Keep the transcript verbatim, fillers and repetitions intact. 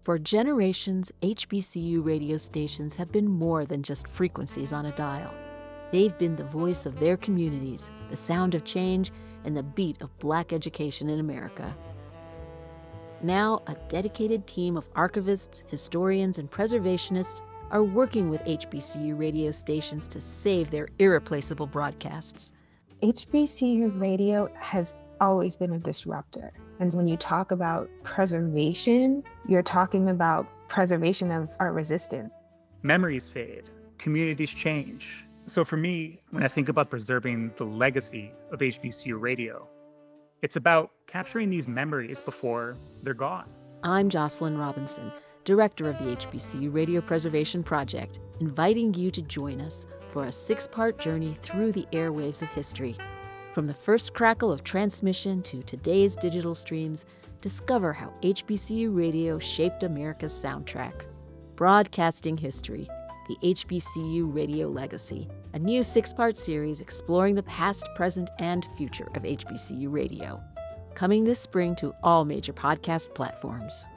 For generations, H B C U radio stations have been more than just frequencies on a dial. They've been the voice of their communities, the sound of change, and the beat of Black education in America. Now, a dedicated team of archivists, historians, and preservationists are working with H B C U radio stations to save their irreplaceable broadcasts. H B C U radio has always been a disruptor. And when you talk about preservation, you're talking about preservation of our resistance. Memories fade, communities change. So for me, when I think about preserving the legacy of H B C U radio, it's about capturing these memories before they're gone. I'm Jocelyn Robinson, director of the H B C U Radio Preservation Project, inviting you to join us for a six-part journey through the airwaves of history. From the first crackle of transmission to today's digital streams, discover how H B C U radio shaped America's soundtrack. Broadcasting History, the H B C U Radio Legacy, a new six-part series exploring the past, present, and future of H B C U radio. Coming this spring to all major podcast platforms.